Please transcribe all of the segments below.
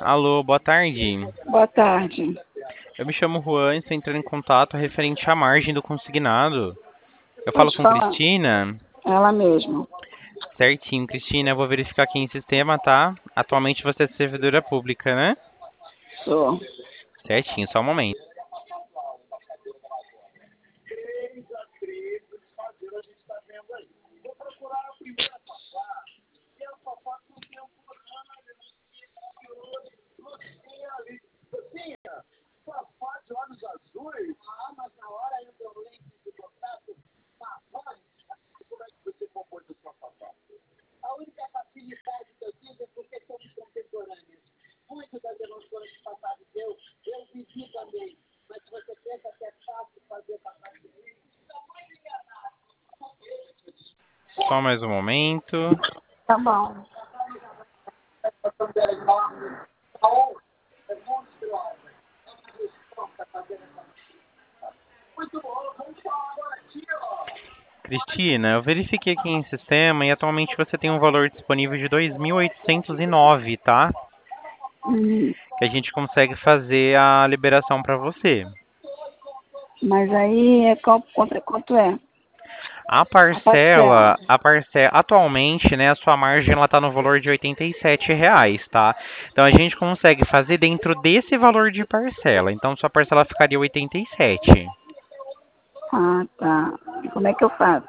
Alô, boa tarde. Boa tarde. Eu me chamo Juan e estou entrando em contato referente à margem do consignado. Eu falo Pode com falar. Cristina? Ela mesma. Certinho, Cristina, eu vou verificar aqui em sistema, tá? Atualmente você é servidora pública, né? Sou. Certinho, só um momento. Só mais um momento. Tá bom. Cristina, eu verifiquei aqui em sistema e atualmente você tem um valor disponível de 2.809, tá? Hum, Que a gente consegue fazer a liberação para você. Mas aí é quanto é? A parcela. A parcela, atualmente, né, a sua margem ela tá no valor de R$ 87, tá? Então a gente consegue fazer dentro desse valor de parcela. Então sua parcela ficaria 87. Ah, tá. E como é que eu faço?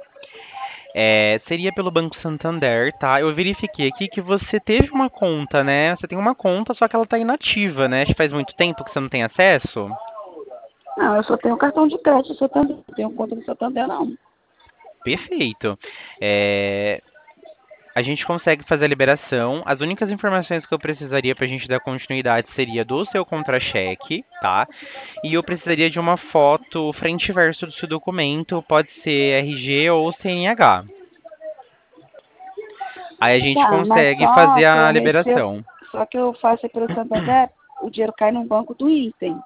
Seria pelo Banco Santander, tá? Eu verifiquei aqui que você teve uma conta, né? Você tem uma conta, só que ela tá inativa, né? Acho que faz muito tempo que você não tem acesso. Não, eu só tenho cartão de crédito, Santander. Não tenho conta do Santander, não. Perfeito. É, A gente consegue fazer a liberação. As únicas informações que eu precisaria para a gente dar continuidade seria do seu contra-cheque, tá? E eu precisaria de uma foto frente e verso do seu documento, pode ser RG ou CNH. Aí a gente Tá, mas consegue fazer a se eu, liberação. só que eu faço pelo Santander, o dinheiro cai no banco do item.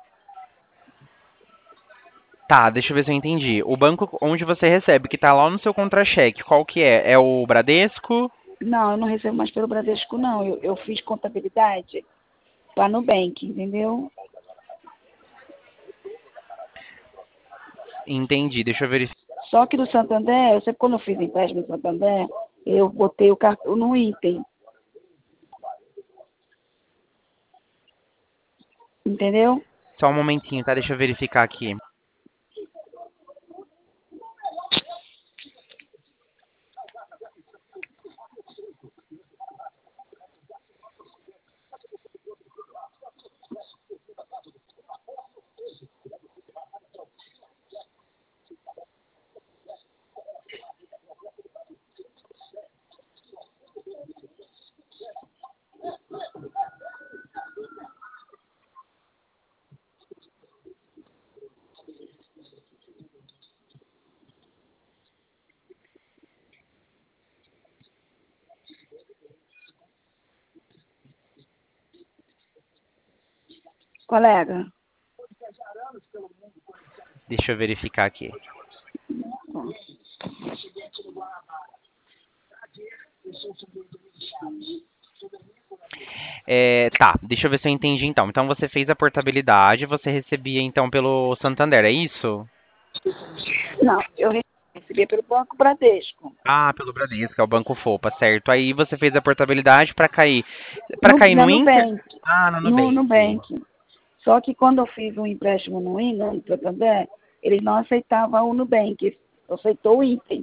Tá, deixa eu ver se eu entendi. O banco onde você recebe, que tá lá no seu contra-cheque, qual que é? É o Bradesco? Não, eu não recebo mais pelo Bradesco, não. Eu fiz contabilidade lá no Bank, entendeu? Entendi, deixa eu verificar. Só que no Santander, eu sempre quando eu fiz empréstimo no Santander, eu botei o cartão no item, entendeu? Só um momentinho, tá? Deixa eu verificar aqui. Colega? Deixa eu verificar aqui. Tá, deixa eu ver se eu entendi então. Então você fez a portabilidade, você recebia então pelo Santander, é isso? Não, eu recebi pelo Banco Bradesco. Ah, pelo Bradesco, é o Banco Fopa, certo. Aí você fez a portabilidade para cair No no Inter? Nubank. Ah, no No Nubank. Nubank. Só que quando eu fiz um empréstimo no Santander, eles não aceitavam o Nubank, aceitou o item.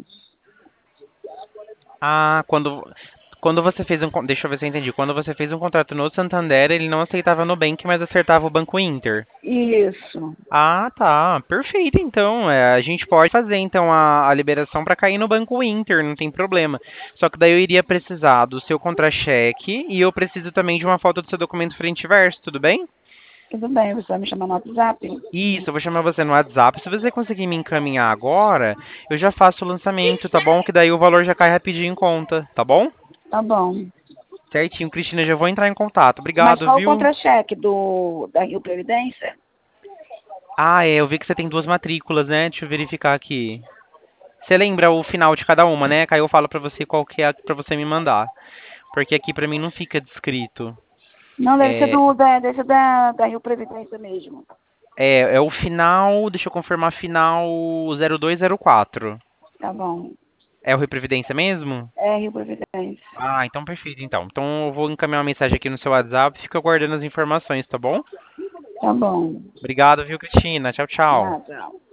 Ah, quando você fez deixa eu ver se eu entendi. Quando você fez um contrato no Santander, ele não aceitava Nubank, mas acertava o Banco Inter. Isso. Ah, tá. Perfeito, então. A gente pode fazer então a liberação para cair no Banco Inter, não tem problema. Só que daí eu iria precisar do seu contra-cheque e eu preciso também de uma foto do seu documento frente e verso, tudo bem? Tudo bem, você vai me chamar no WhatsApp? Isso, eu vou chamar você no WhatsApp. Se você conseguir me encaminhar agora, eu já faço o lançamento, tá bom? Que daí o valor já cai rapidinho em conta, tá bom? Tá bom. Certinho, Cristina, já vou entrar em contato. Mas Obrigado, qual o viu? contra-cheque da Rio Previdência? Ah, eu vi que você tem duas matrículas, né? Deixa eu verificar aqui. Você lembra o final de cada uma, né? Que aí eu falo pra você qual que é pra você me mandar. Porque aqui pra mim não fica descrito. Não, deve ser da Rio Previdência mesmo. É o final, deixa eu confirmar, final 0204. Tá bom. É o Rio Previdência mesmo? É Rio Previdência. Ah, então perfeito, então. Então eu vou encaminhar uma mensagem aqui no seu WhatsApp, fica aguardando as informações, tá bom? Tá bom. Obrigado, viu, Cristina? Tchau, tchau. Tchau.